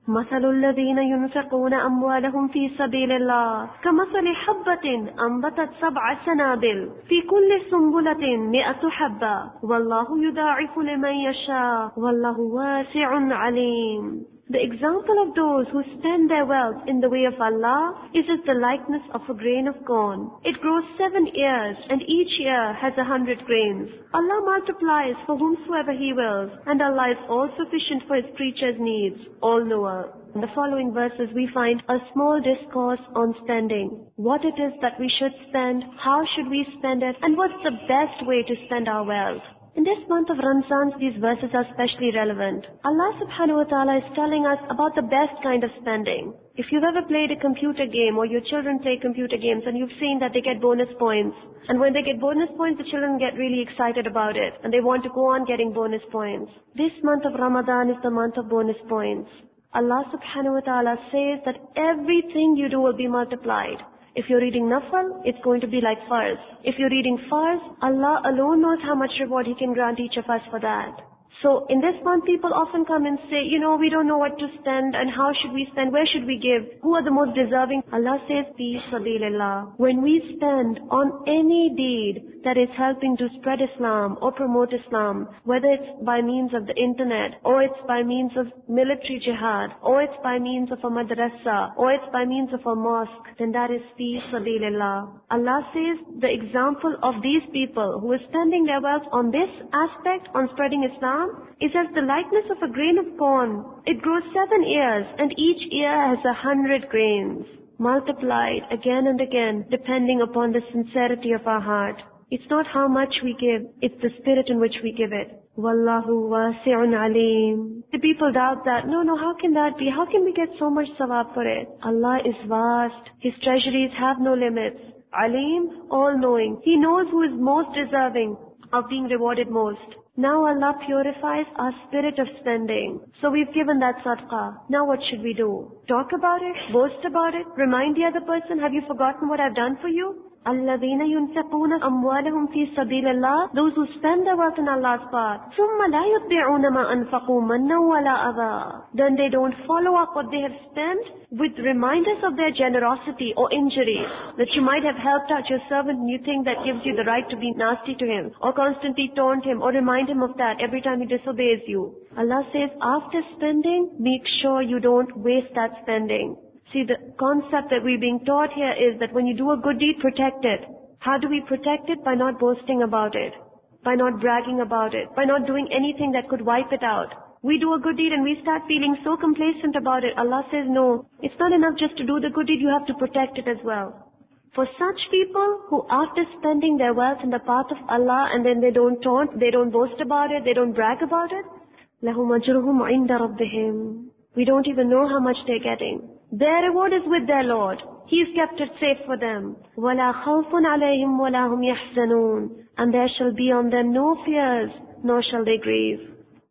مثل الذين ينفقون أموالهم في سبيل الله كمثل حبة أنبتت 7 سنابل في كل سنبلة 100 حبة والله يضاعف لمن يشاء والله واسع عليم. The example of those who spend their wealth in the way of Allah is as the likeness of a grain of corn. It grows 7 years and each year has 100 grains. Allah multiplies for whomsoever He wills, and Allah is all sufficient for His creatures' needs, all-knower. In the following verses we find a small discourse on spending. What it is that we should spend, how should we spend it, and what's the best way to spend our wealth. In this month of Ramzan, these verses are especially relevant. Allah subhanahu wa ta'ala is telling us about the best kind of spending. If you've ever played a computer game or your children play computer games and you've seen that they get bonus points, and when they get bonus points, the children get really excited about it and they want to go on getting bonus points. This month of Ramadan is the month of bonus points. Allah subhanahu wa ta'ala says that everything you do will be multiplied. If you're reading Nafal, it's going to be like Farz. If you're reading Farz, Allah alone knows how much reward He can grant each of us for that. So in this month, people often come and say, we don't know what to spend and how should we spend, where should we give, who are the most deserving? Allah says, Fi sabilillah. When we spend on any deed that is helping to spread Islam or promote Islam, whether it's by means of the internet, or it's by means of military jihad, or it's by means of a madrasa, or it's by means of a mosque, then that is Fi sabilillah. Allah says the example of these people who are spending their wealth on this aspect, on spreading Islam, is as the likeness of a grain of corn. It grows 7 years and each year has 100 grains, multiplied again and again depending upon the sincerity of our heart. It's not how much we give, it's the spirit in which we give it. Wallahu wasi'un alim. The people doubt that. No, how can that be? How can we get so much sawab for it? Allah is vast. His treasuries have no limits. Alim, all-knowing. He knows who is most deserving of being rewarded most. Now Allah purifies our spirit of spending. So we've given that sadaqah. Now what should we do? Talk about it? Boast about it? Remind the other person, have you forgotten what I've done for you? الَّذِينَ يُنْفِقُونَ أَمْوَالَهُمْ فِي سَبِيلِ اللَّهِ. Those who spend their wealth in Allah's path. ثُمَّ لَا يُتْبِعُونَ مَا أَنْفَقُوا مَنًّا وَلَا أَذًى. Then they don't follow up what they have spent with reminders of their generosity or injury. That you might have helped out your servant and you think that gives you the right to be nasty to him, or constantly taunt him, or remind him of that every time he disobeys you. Allah says, after spending, make sure you don't waste that spending. See, the concept that we're being taught here is that when you do a good deed, protect it. How do we protect it? By not boasting about it, by not bragging about it, by not doing anything that could wipe it out. We do a good deed and we start feeling so complacent about it. Allah says, no, it's not enough just to do the good deed, you have to protect it as well. For such people who after spending their wealth in the path of Allah and then they don't taunt, they don't boast about it, they don't brag about it, لَهُمْ أَجْرُهُمْ عِنْدَ رَبِّهِمْ. We don't even know how much they're getting. Their reward is with their Lord. He's kept it safe for them. وَلَا خَوْفٌ عَلَيْهِمْ وَلَا هُمْ يَحْزَنُونَ. And there shall be on them no fears, nor shall they grieve.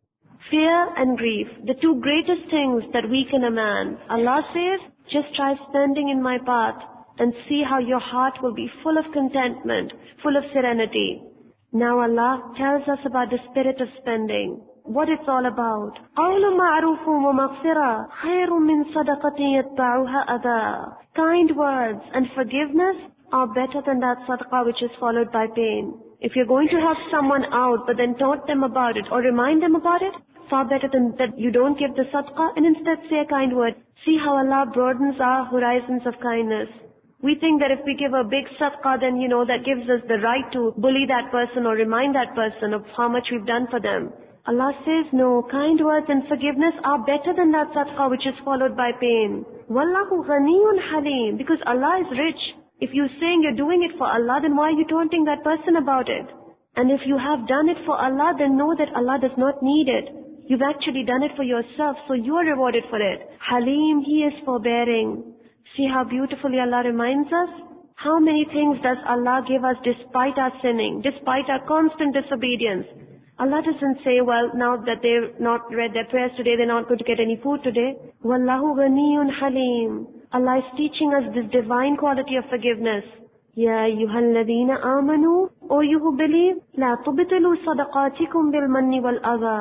Fear and grief, the two greatest things that weaken a man. Allah says, just try spending in my path and see how your heart will be full of contentment, full of serenity. Now Allah tells us about the spirit of spending. What it's all about. قَوْلٌ مَعْرُوفٌ وَمَغْفِرَةٌ خَيْرٌ مِّن صَدَقَةٍ يَتْبَعُهَا أَذًى. Kind words and forgiveness are better than that sadaqah which is followed by pain. If you're going to help someone out but then taunt them about it or remind them about it, far better than that you don't give the sadaqah and instead say a kind word. See how Allah broadens our horizons of kindness. We think that if we give a big sadaqah, then that gives us the right to bully that person or remind that person of how much we've done for them. Allah says, no, kind words and forgiveness are better than that sadaqah which is followed by pain. Wallahu ghaniyun halim, because Allah is rich. If you're saying you're doing it for Allah, then why are you taunting that person about it? And if you have done it for Allah, then know that Allah does not need it. You've actually done it for yourself, so you are rewarded for it. Halim, He is forbearing. See how beautifully Allah reminds us? How many things does Allah give us despite our sinning, despite our constant disobedience? Allah doesn't say, well, now that they've not read their prayers today, they're not going to get any food today. Wallahu ghaniyun halim. Allah is teaching us this divine quality of forgiveness. Ya ayyuhalladhina amanu, O you who believe, la tubtilu sadaqatikum bil manni wal adha.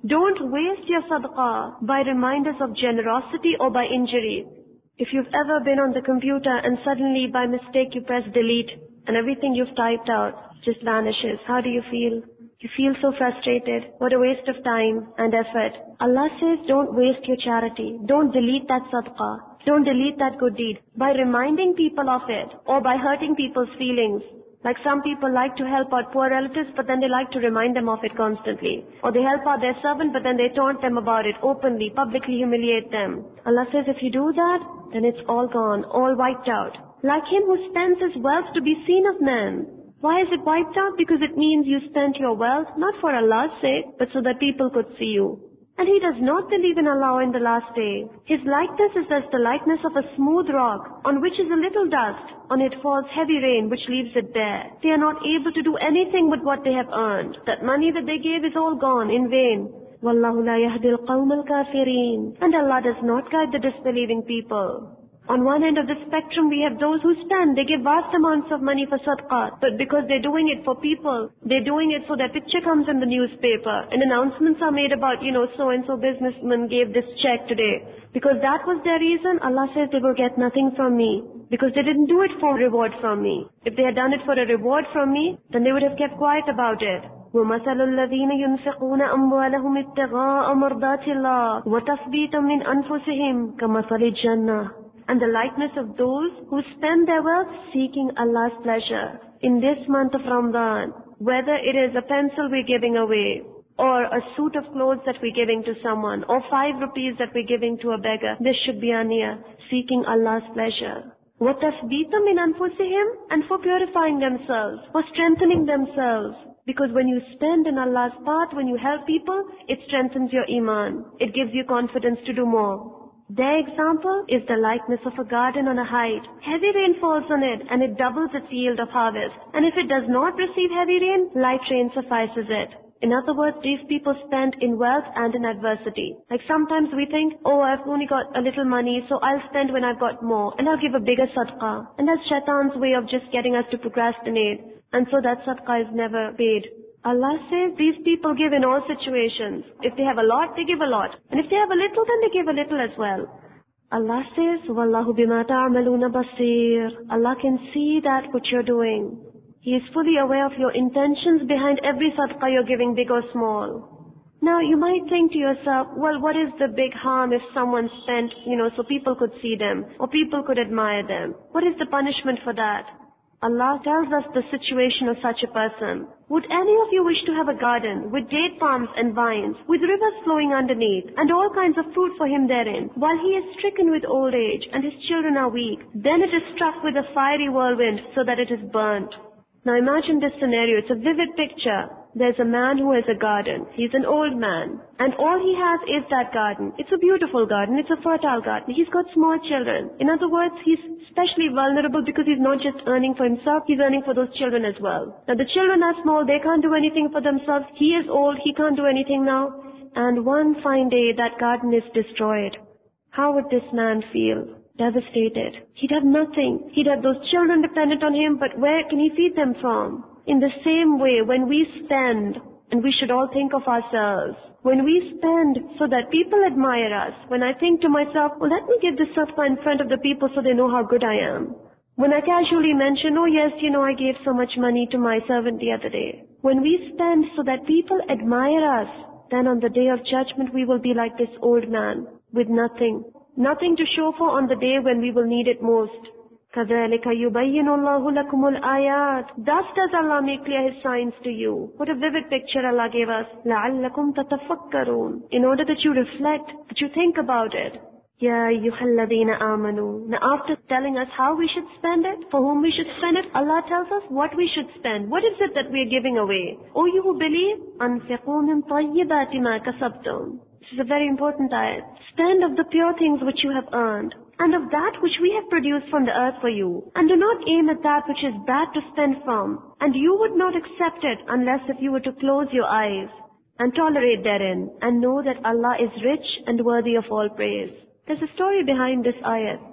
Don't waste your sadaqah by reminders of generosity or by injury. If you've ever been on the computer and suddenly by mistake you press delete and everything you've typed out just vanishes, how do you feel? You feel so frustrated. What a waste of time and effort. Allah says don't waste your charity. Don't delete that sadaqah. Don't delete that good deed by reminding people of it or by hurting people's feelings. Like some people like to help out poor relatives, but then they like to remind them of it constantly. Or they help out their servant, but then they taunt them about it openly, publicly humiliate them. Allah says if you do that, then it's all gone, all wiped out. Like him who spends his wealth to be seen of men. Why is it wiped out? Because it means you spent your wealth not for Allah's sake, but so that people could see you. And he does not believe in Allah in the last day. His likeness is as the likeness of a smooth rock, on which is a little dust. On it falls heavy rain, which leaves it bare. They are not able to do anything with what they have earned. That money that they gave is all gone, in vain. Wallahu la yahdi al-qawm al-kafirin. And Allah does not guide the disbelieving people. On one end of the spectrum, we have those who spend. They give vast amounts of money for sadaqah. But because they're doing it for people, they're doing it so their picture comes in the newspaper. And announcements are made about, so-and-so businessman gave this check today. Because that was their reason, Allah says they will get nothing from me. Because they didn't do it for reward from me. If they had done it for a reward from me, then they would have kept quiet about it. وَمَثَلُ الَّذِينَ يُنْفِقُونَ أَمْوَالَهُمِ ابْتِغَاءَ مَرْضَاتِ اللَّهِ وَتَثْبِيتًا مِنْ أَنفُسِهِمْ كَمَثَلِ الْجَنَّةِ. And the likeness of those who spend their wealth seeking Allah's pleasure. In this month of Ramadan, whether it is a pencil we're giving away, or a suit of clothes that we're giving to someone, or 5 rupees that we're giving to a beggar, this should be our niyyah, seeking Allah's pleasure. وَتَثْبِيتًا مِنْ أَنفُسِهِمْ, and for purifying themselves, for strengthening themselves. Because when you spend in Allah's path, when you help people, it strengthens your iman. It gives you confidence to do more. Their example is the likeness of a garden on a height. Heavy rain falls on it and it doubles its yield of harvest. And if it does not receive heavy rain, light rain suffices it. In other words, these people spend in wealth and in adversity. Like sometimes we think, I've only got a little money, so I'll spend when I've got more, and I'll give a bigger sadaqah. And that's shaitan's way of just getting us to procrastinate. And so that sadaqah is never paid. Allah says these people give in all situations. If they have a lot, they give a lot. And if they have a little, then they give a little as well. Allah says, وَاللَّهُ بِمَا تَعْمَلُونَ بَصِيرٌ. Allah can see that what you're doing. He is fully aware of your intentions behind every sadaqah you're giving, big or small. Now you might think to yourself, well, what is the big harm if someone spent, so people could see them, or people could admire them? What is the punishment for that? Allah tells us the situation of such a person. Would any of you wish to have a garden with date palms and vines, with rivers flowing underneath, and all kinds of fruit for him therein, while he is stricken with old age and his children are weak? Then it is struck with a fiery whirlwind so that it is burnt. Now imagine this scenario. It's a vivid picture. There's a man who has a garden. He's an old man. And all he has is that garden. It's a beautiful garden. It's a fertile garden. He's got small children. In other words, he's especially vulnerable because he's not just earning for himself, he's earning for those children as well. Now the children are small. They can't do anything for themselves. He is old. He can't do anything now. And one fine day, that garden is destroyed. How would this man feel? Devastated. He'd have nothing. He'd have those children dependent on him, but where can he feed them from? In the same way, when we spend, and we should all think of ourselves, when we spend so that people admire us, when I think to myself, let me give this sadaqah in front of the people so they know how good I am. When I casually mention, I gave so much money to my servant the other day. When we spend so that people admire us, then on the day of judgment we will be like this old man, with nothing. Nothing to show for on the day when we will need it most. كَذَلِكَ يُبَيِّنُ اللَّهُ لَكُمُ الْآيَاتِ. Thus does Allah make clear His signs to you. What a vivid picture Allah gave us. لَعَلَّكُمْ تَتَفَكَّرُونَ. In order that you reflect, that you think about it. يَا أَيُّهَا الَّذِينَ آمَنُوا. Now after telling us how we should spend it, for whom we should spend it, Allah tells us what we should spend. What is it that we are giving away? O you who believe, أَنْفِقُوا مِنْ طَيِّبَاتِ مَا كَسَبْتُمْ. This is a very important ayat. Spend of the pure things which you have earned, and of that which we have produced from the earth for you. And do not aim at that which is bad to spend from. And you would not accept it unless if you were to close your eyes and tolerate therein, and know that Allah is rich and worthy of all praise. There's a story behind this ayat.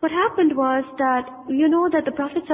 What happened was that, that the Prophet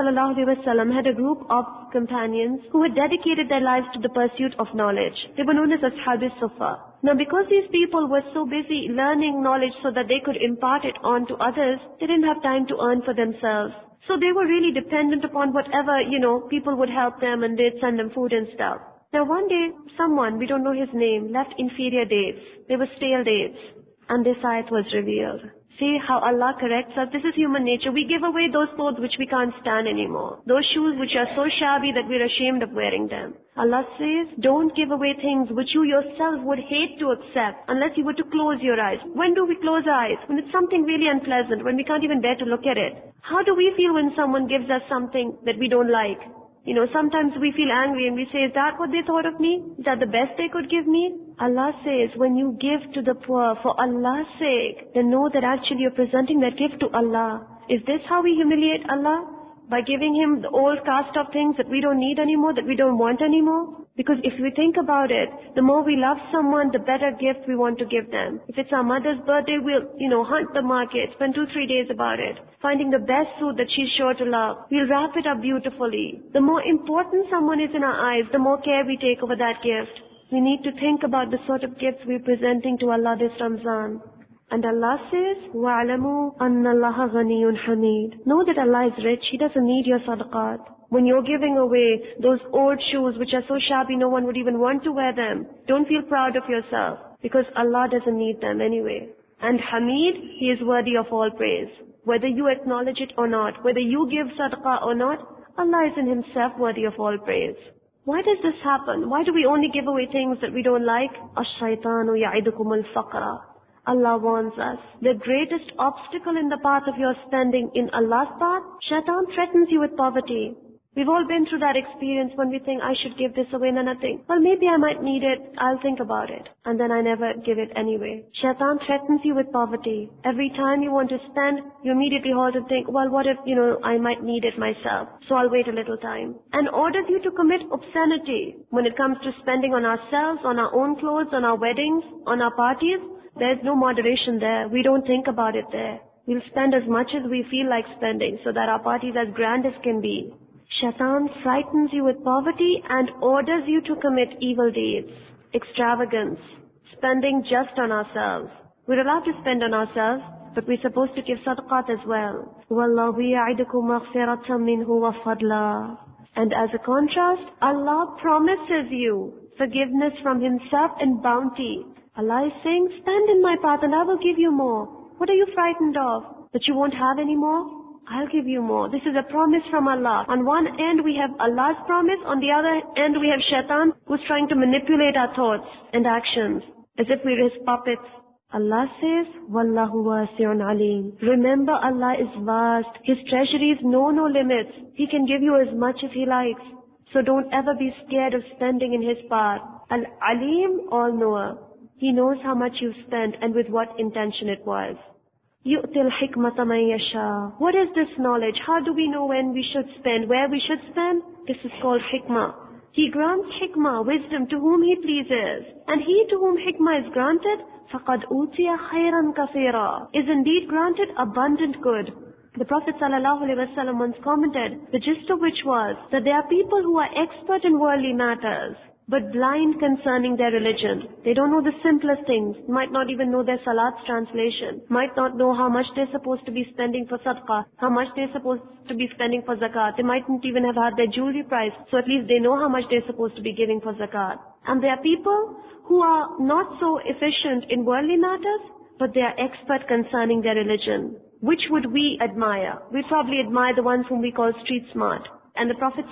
ﷺ had a group of companions who had dedicated their lives to the pursuit of knowledge. They were known as Ashab al-Sufa. Now because these people were so busy learning knowledge so that they could impart it on to others, they didn't have time to earn for themselves. So they were really dependent upon whatever, people would help them and they'd send them food and stuff. Now one day, someone, we don't know his name, left inferior dates. They were stale dates. And this ayat was revealed. See how Allah corrects us. This is human nature. We give away those clothes which we can't stand anymore. Those shoes which are so shabby that we're ashamed of wearing them. Allah says, don't give away things which you yourself would hate to accept unless you were to close your eyes. When do we close our eyes? When it's something really unpleasant, when we can't even bear to look at it. How do we feel when someone gives us something that we don't like? Sometimes we feel angry and we say, is that what they thought of me? Is that the best they could give me? Allah says, when you give to the poor for Allah's sake, then know that actually you're presenting that gift to Allah. Is this how we humiliate Allah? By giving Him the old cast of things that we don't need anymore, that we don't want anymore? Because if we think about it, the more we love someone, the better gift we want to give them. If it's our mother's birthday, we'll, hunt the market, spend 2-3 days about it, finding the best suit that she's sure to love. We'll wrap it up beautifully. The more important someone is in our eyes, the more care we take over that gift. We need to think about the sort of gifts we're presenting to Allah this Ramzan. And Allah says, وَاعْلَمُوا أَنَّ اللَّهَ غَنِيٌّ حَمِيدٌ. Know that Allah is rich. He doesn't need your sadaqat. When you're giving away those old shoes which are so shabby no one would even want to wear them, don't feel proud of yourself because Allah doesn't need them anyway. And Hamid, He is worthy of all praise. Whether you acknowledge it or not, whether you give sadaqah or not, Allah is in Himself worthy of all praise. Why does this happen? Why do we only give away things that we don't like? الشَّيْطَانُ يَعِدُكُمُ الْفَقْرَ. Allah warns us. The greatest obstacle in the path of your spending in Allah's path, Shaitan threatens you with poverty. We've all been through that experience when we think, I should give this away and nothing. Well, maybe I might need it. I'll think about it. And then I never give it anyway. Shaitan threatens you with poverty. Every time you want to spend, you immediately halt and think, well, what if, I might need it myself. So I'll wait a little time. And orders you to commit obscenity when it comes to spending on ourselves, on our own clothes, on our weddings, on our parties. There's no moderation there. We don't think about it there. We'll spend as much as we feel like spending so that our parties as grand as can be. Shaitan frightens you with poverty and orders you to commit evil deeds, extravagance, spending just on ourselves. We're allowed to spend on ourselves, but we're supposed to give sadaqat as well. وَاللَّهُ يَعِدُكُمْ مَغْفِرَةً مِّنْهُ وَفَضْلًا. And as a contrast, Allah promises you forgiveness from Himself and bounty. Allah is saying, spend in my path and I will give you more. What are you frightened of? That you won't have any more? I'll give you more. This is a promise from Allah. On one end we have Allah's promise, on the other end we have Shaitan who's trying to manipulate our thoughts and actions as if we're his puppets. Allah says, Wallahu wasi'un alim. Remember, Allah is vast. His treasuries know no limits. He can give you as much as He likes. So don't ever be scared of spending in His path. Al-Alim, all-knower. He knows how much you spent and with what intention it was. يُؤْتِ الْحِكْمَةَ مَنْ يَشَاءُ. What is this knowledge? How do we know when we should spend, where we should spend? This is called hikmah. He grants hikmah, wisdom, to whom He pleases. And he to whom hikmah is granted, فَقَدْ أُوتِيَ خَيْرًا كَثِيرًا, is indeed granted abundant good. The Prophet ﷺ once commented, the gist of which was that there are people who are expert in worldly matters, but blind concerning their religion. They don't know the simplest things, might not even know their salat's translation, might not know how much they're supposed to be spending for sadaqah, how much they're supposed to be spending for zakat. They mightn't even have had their jewelry price, so at least they know how much they're supposed to be giving for zakat. And there are people who are not so efficient in worldly matters, but they are expert concerning their religion. Which would we admire? We probably admire the ones whom we call street smart. And the Prophet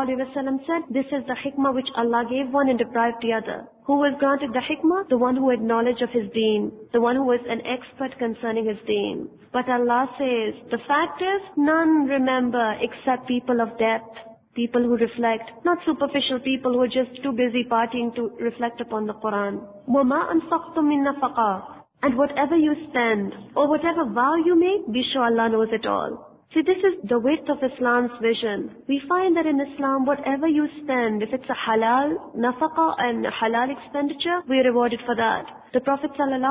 ﷺ said, this is the hikmah which Allah gave one and deprived the other. Who was granted the hikmah? The one who had knowledge of his deen, the one who was an expert concerning his deen. But Allah says, the fact is, none remember except people of depth, people who reflect, not superficial people who are just too busy partying to reflect upon the Quran. وَمَا أَنفَقْتُم مِّن نَفَقَةٍ. And whatever you spend, or whatever vow you make, be sure Allah knows it all. See, this is the width of Islam's vision. We find that in Islam, whatever you spend, if it's a halal nafaqah and halal expenditure, we are rewarded for that. The Prophet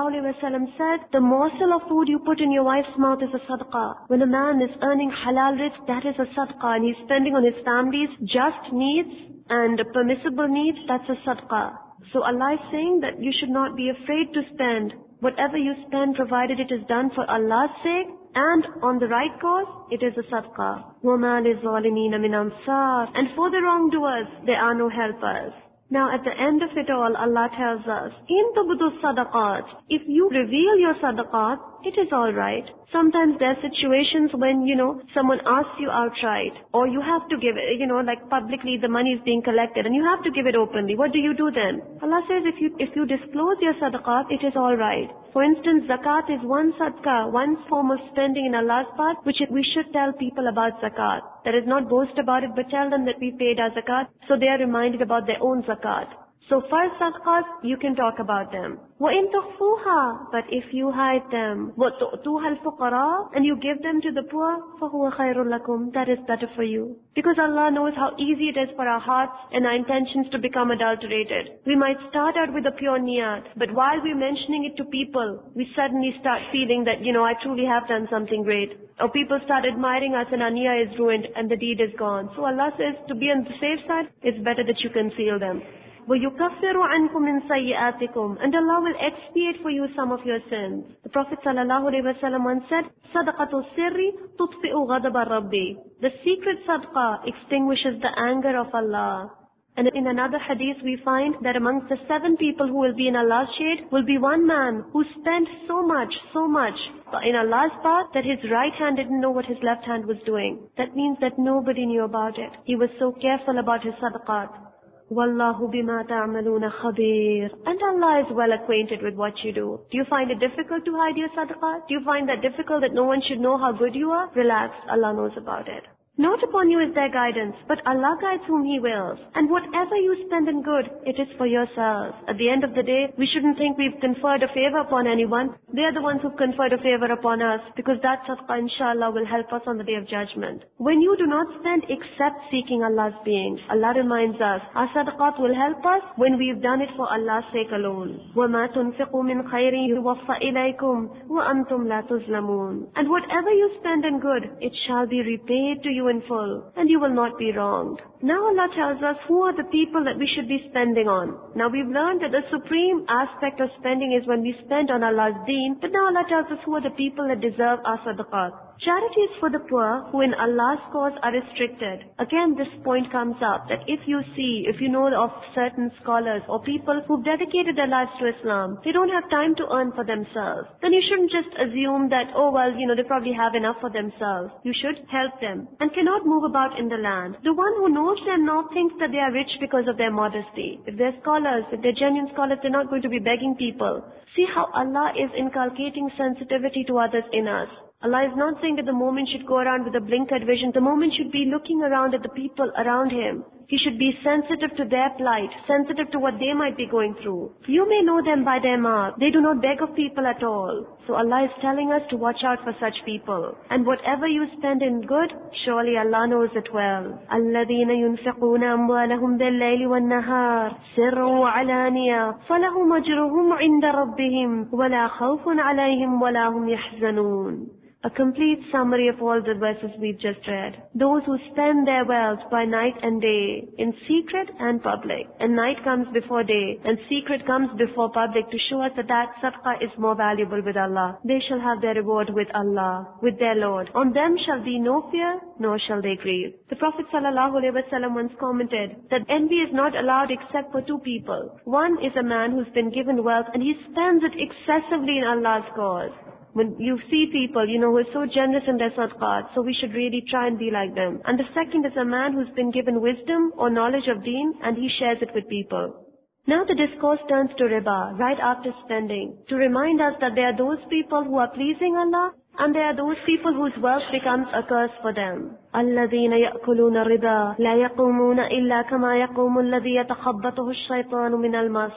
ﷺ said, the morsel of food you put in your wife's mouth is a sadaqah. When a man is earning halal rizq, that is a sadaqah, and he's spending on his family's just needs and permissible needs, that's a sadaqah. So Allah is saying that you should not be afraid to spend. Whatever you spend, provided it is done for Allah's sake, and on the right cause, it is a sadaqah. وَمَا لِلظَّالِمِينَ مِنْ أَنصَارٍ. And for the wrongdoers, there are no helpers. Now at the end of it all, Allah tells us, إِن تُبْدُوا الصَّدَقَاتِ. If you reveal your sadaqat, it is alright. Sometimes there are situations when, someone asks you outright, or you have to give it, like publicly the money is being collected and you have to give it openly. What do you do then? Allah says if you disclose your sadaqat, it is alright. For instance, zakat is one sadaqah, one form of spending in Allah's path, which we should tell people about zakat. That is not boast about it, but tell them that we paid our zakat, so they are reminded about their own zakat. So first sadaqahs, you can talk about them. وَإِن تُخْفُوهَا. But if you hide them, وَتُؤْتُوهَا الْفُقَرَاءَ. And you give them to the poor, فَهُوَ خَيْرٌ لَكُمْ. That is better for you. Because Allah knows how easy it is for our hearts and our intentions to become adulterated. We might start out with a pure niyat, but while we're mentioning it to people, we suddenly start feeling that, I truly have done something great. Or people start admiring us and our niyyah is ruined and the deed is gone. So Allah says to be on the safe side, it's better that you conceal them. وَيُكَفِّرُ عَنْكُمْ مِنْ سَيِّئَاتِكُمْ. And Allah will expiate for you some of your sins. The Prophet ﷺ once said, صَدَقَةُ السِّرِّ تُطْفِئُ غَضَبَ الرَّبِّ. The secret sadaqah extinguishes the anger of Allah. And in another hadith we find that amongst the 7 people who will be in Allah's shade will be one man who spent so much in Allah's path that his right hand didn't know what his left hand was doing. That means that nobody knew about it. He was so careful about his sadaqat. Wallahu bima ta'maluna khabir. And Allah is well acquainted with what you do. Do you find it difficult to hide your sadaqah? Do you find that difficult that no one should know how good you are? Relax, Allah knows about it. Not upon you is their guidance, but Allah guides whom He wills. And whatever you spend in good, it is for yourselves. At the end of the day, we shouldn't think we've conferred a favor upon anyone. They are the ones who've conferred a favor upon us, because that sadaqah inshallah will help us on the day of judgment. When you do not spend except seeking Allah's beings, Allah reminds us, our sadaqat will help us when we've done it for Allah's sake alone. وَمَا تُنْفِقُوا مِنْ خَيْرٍ يُوَفَّ إِلَيْكُمْ وَأَنْتُمْ لَا تُظْلَمُونَ. And whatever you spend in good, it shall be repaid to you in full, and you will not be wronged. Now Allah tells us who are the people that we should be spending on. Now we've learned that the supreme aspect of spending is when we spend on Allah's deen, but now Allah tells us who are the people that deserve our sadaqat. Charity is for the poor who in Allah's cause are restricted. Again, this point comes up that if you know of certain scholars or people who've dedicated their lives to Islam, they don't have time to earn for themselves, then you shouldn't just assume that, they probably have enough for themselves. You should help them and cannot move about in the land. The one who knows them now thinks that they are rich because of their modesty. If they're scholars, if they're genuine scholars, they're not going to be begging people. See how Allah is inculcating sensitivity to others in us. Allah is not saying that the moment should go around with a blinkered vision. The moment should be looking around at the people around him. He should be sensitive to their plight, sensitive to what they might be going through. You may know them by their mark. They do not beg of people at all. So Allah is telling us to watch out for such people. And whatever you spend in good, surely Allah knows it well. الَّذِينَ يُنْفِقُونَ أَمْوَالَهُمْ بِاللَّيْلِ وَالنَّهَارِ سِرًّا وَعَلَانِيَةً فَلَهُمْ أَجْرُهُمْ عِنْدَ رَبِّهِمْ وَلَا خَوْفٌ عَلَيْهِمْ وَلَا هُمْ يَحْزَنُونَ. A complete summary of all the verses we've just read. Those who spend their wealth by night and day, in secret and public. And night comes before day, and secret comes before public to show us that sadaqah is more valuable with Allah. They shall have their reward with Allah, with their Lord. On them shall be no fear, nor shall they grieve. The Prophet ﷺ once commented that envy is not allowed except for 2 people. One is a man who's been given wealth and he spends it excessively in Allah's cause. When you see people, who are so generous in their sadaqat, so we should really try and be like them. And the second is a man who's been given wisdom or knowledge of deen and he shares it with people. Now the discourse turns to riba, right after spending, to remind us that there are those people who are pleasing Allah and there are those people whose wealth becomes a curse for them. الَّذِينَ يَأْكُلُونَ الرِّبَا لَا يَقُومُونَ إِلَّا كَمَا يَقُومُ الَّذِي يَتَخَبَّطُهُ الشَّيْطَانُ مِنَ الْمَسِّ.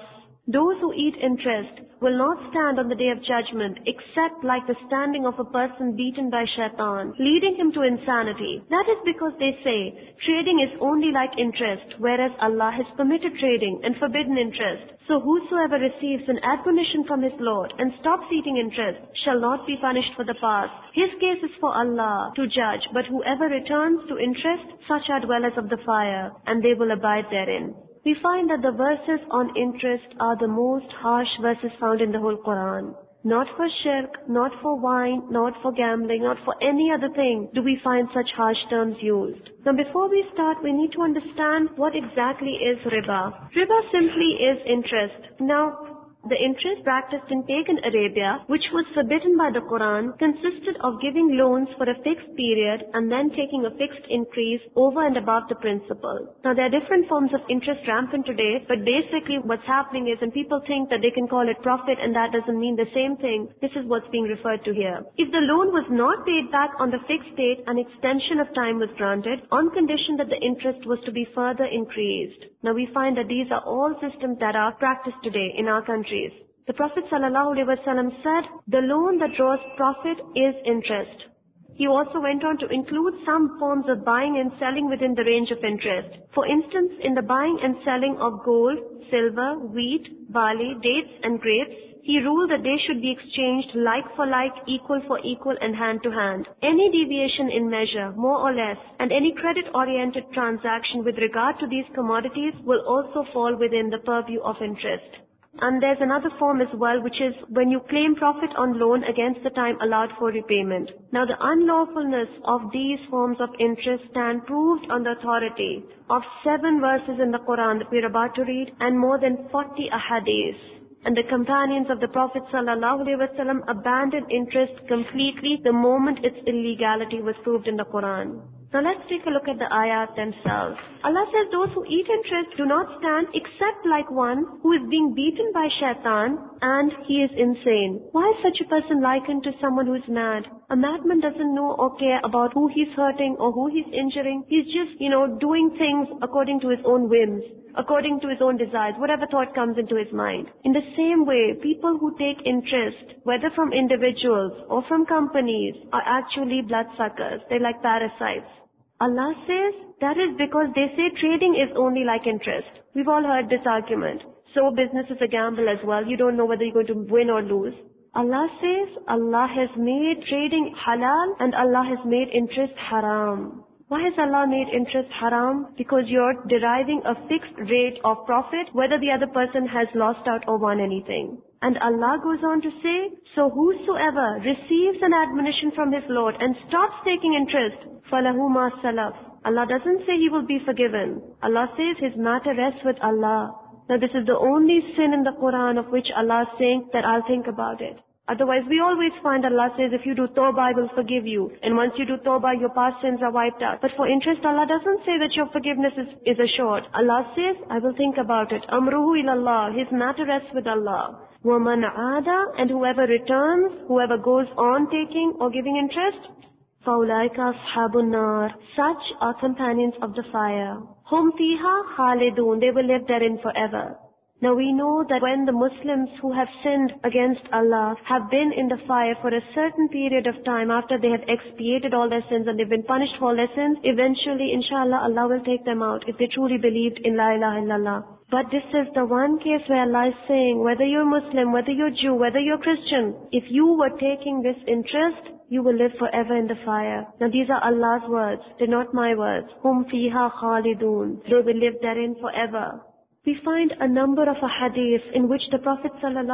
Those who eat interest will not stand on the day of judgment except like the standing of a person beaten by shaitan, leading him to insanity. That is because they say trading is only like interest, whereas Allah has permitted trading and forbidden interest. So whosoever receives an admonition from his Lord and stops eating interest shall not be punished for the past. His case is for Allah to judge, but whoever returns to interest, such are dwellers of the fire, and they will abide therein. We find that the verses on interest are the most harsh verses found in the whole Quran. Not for shirk, not for wine, not for gambling, not for any other thing do we find such harsh terms used. Now before we start, we need to understand what exactly is riba. Riba simply is interest. Now, the interest practiced in pagan Arabia, which was forbidden by the Quran, consisted of giving loans for a fixed period and then taking a fixed increase over and above the principal. Now there are different forms of interest rampant today, but basically what's happening is when people think that they can call it profit and that doesn't mean the same thing, this is what's being referred to here. If the loan was not paid back on the fixed date, an extension of time was granted on condition that the interest was to be further increased. Now we find that these are all systems that are practiced today in our countries. The Prophet ﷺ said, the loan that draws profit is interest. He also went on to include some forms of buying and selling within the range of interest. For instance, in the buying and selling of gold, silver, wheat, barley, dates and grapes, he ruled that they should be exchanged like for like, equal for equal and hand to hand. Any deviation in measure, more or less, and any credit-oriented transaction with regard to these commodities will also fall within the purview of interest. And there's another form as well, which is when you claim profit on loan against the time allowed for repayment. Now the unlawfulness of these forms of interest stand proved on the authority of 7 verses in the Quran that we're about to read and more than 40 ahadith. And the companions of the Prophet ﷺ abandoned interest completely the moment its illegality was proved in the Quran. Now let's take a look at the ayat themselves. Allah says those who eat interest do not stand except like one who is being beaten by shaitan and he is insane. Why is such a person likened to someone who is mad? A madman doesn't know or care about who he's hurting or who he's injuring. He's just, doing things according to his own whims, according to his own desires, whatever thought comes into his mind. In the same way, people who take interest, whether from individuals or from companies, are actually bloodsuckers. They're like parasites. Allah says that is because they say trading is only like interest. We've all heard this argument. So business is a gamble as well. You don't know whether you're going to win or lose. Allah says Allah has made trading halal and Allah has made interest haram. Why has Allah made interest haram? Because you're deriving a fixed rate of profit whether the other person has lost out or won anything. And Allah goes on to say, so whosoever receives an admonition from his Lord and stops taking interest, فَلَهُ مَا سَلَفْ. Allah doesn't say he will be forgiven. Allah says his matter rests with Allah. Now this is the only sin in the Quran of which Allah is saying that I'll think about it. Otherwise, we always find Allah says, if you do tawbah, I will forgive you. And once you do tawbah, your past sins are wiped out. But for interest, Allah doesn't say that your forgiveness is assured. Allah says, I will think about it. Amruhu ilallah. His matter rests with Allah. وَمَنْ عَادَ. And whoever returns, whoever goes on taking or giving interest, فَأُولَٰئِكَ أَصْحَابُ النَّارِ. Such are companions of the fire. Hum fiha khalidun. They will live therein forever. Now we know that when the Muslims who have sinned against Allah have been in the fire for a certain period of time after they have expiated all their sins and they've been punished for all their sins, eventually inshallah Allah will take them out if they truly believed in La ilaha illallah. But this is the one case where Allah is saying, whether you're Muslim, whether you're Jew, whether you're Christian, if you were taking this interest, you will live forever in the fire. Now these are Allah's words, they're not my words. Hum fiha khalidun. They will live therein forever. We find a number of hadith in which the Prophet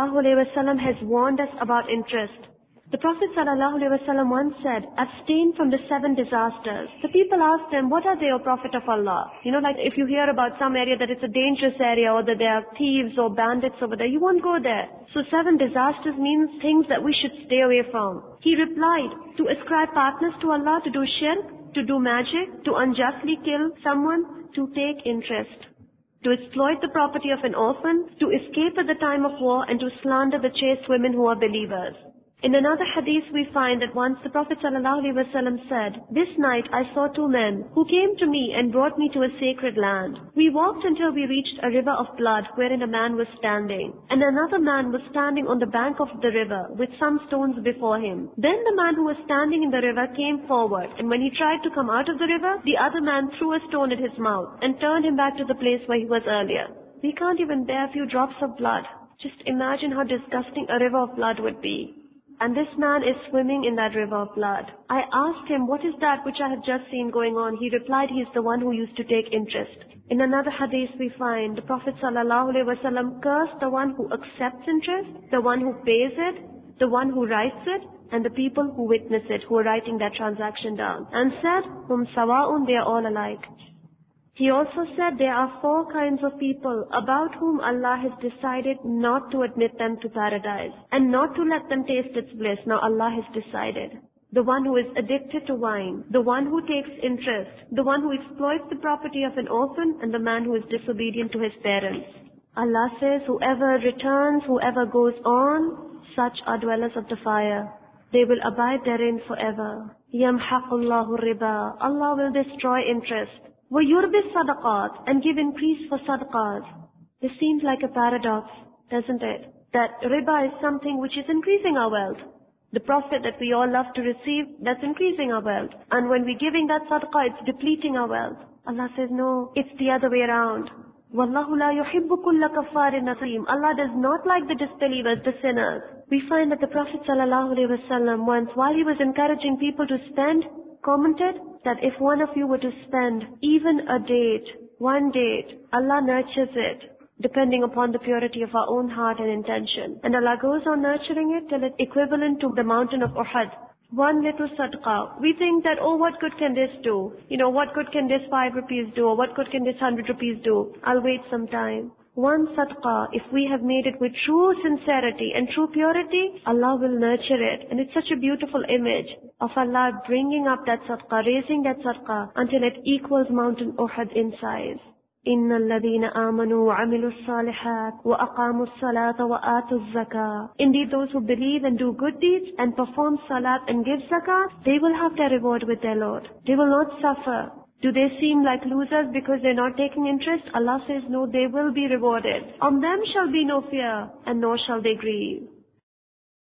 ﷺ has warned us about interest. The Prophet ﷺ once said, abstain from the 7 disasters. The people asked him, what are they, O Prophet of Allah? Like if you hear about some area that it's a dangerous area or that there are thieves or bandits over there, you won't go there. So 7 disasters means things that we should stay away from. He replied, to ascribe partners to Allah, to do shirk, to do magic, to unjustly kill someone, to take interest, to exploit the property of an orphan, to escape at the time of war, and to slander the chaste women who are believers. In another hadith we find that once the Prophet ﷺ said, "This night I saw two men who came to me and brought me to a sacred land. We walked until we reached a river of blood wherein a man was standing, and another man was standing on the bank of the river with some stones before him. Then the man who was standing in the river came forward, and when he tried to come out of the river, the other man threw a stone at his mouth and turned him back to the place where he was earlier." We can't even bear a few drops of blood. Just imagine how disgusting a river of blood would be. And this man is swimming in that river of blood. I asked him, "What is that which I have just seen going on?" He replied, "He is the one who used to take interest." In another hadith we find the Prophet ﷺ cursed the one who accepts interest, the one who pays it, the one who writes it, and the people who witness it, who are writing that transaction down, and said, "Hum sawa'un," they are all alike. He also said there are four kinds of people about whom Allah has decided not to admit them to paradise and not to let them taste its bliss. Now Allah has decided. The one who is addicted to wine, the one who takes interest, the one who exploits the property of an orphan, and the man who is disobedient to his parents. Allah says, whoever returns, whoever goes on, such are dwellers of the fire. They will abide therein forever. يَمْحَقُ اللَّهُ الرِّبَا. Allah will destroy interest. وَيُرْبِي الصَّدَقَاتِ, and give increase for sadaqahs. This seems like a paradox, doesn't it? That riba is something which is increasing our wealth. The profit that we all love to receive, that's increasing our wealth. And when we're giving that sadaqah, it's depleting our wealth. Allah says, no, it's the other way around. وَاللَّهُ لَا يُحِبُّ كُلَّ كَفَّارٍ أَثِيمٍ. Allah does not like the disbelievers, the sinners. We find that the Prophet ﷺ once, while he was encouraging people to spend, commented that if one of you were to spend even a date, one date, Allah nurtures it, depending upon the purity of our own heart and intention. And Allah goes on nurturing it till it's equivalent to the mountain of Uhud. One little sadaqah. We think that, oh, what good can this do? What good can this 5 rupees do? Or what good can this 100 rupees do? I'll wait some time. One sadaqah, if we have made it with true sincerity and true purity, Allah will nurture it. And it's such a beautiful image of Allah bringing up that sadaqah, raising that sadaqah until it equals Mountain Uhud in size. إِنَّ الَّذِينَ آمَنُوا وَعَمِلُوا الصَّالِحَاتِ وَأَقَامُوا الصَّلَاةَ وَآتُوا الزَّكَاةَ. Indeed, those who believe and do good deeds and perform salat and give zakah, they will have their reward with their Lord. They will not suffer. Do they seem like losers because they're not taking interest? Allah says, no, they will be rewarded. On them shall be no fear, and nor shall they grieve.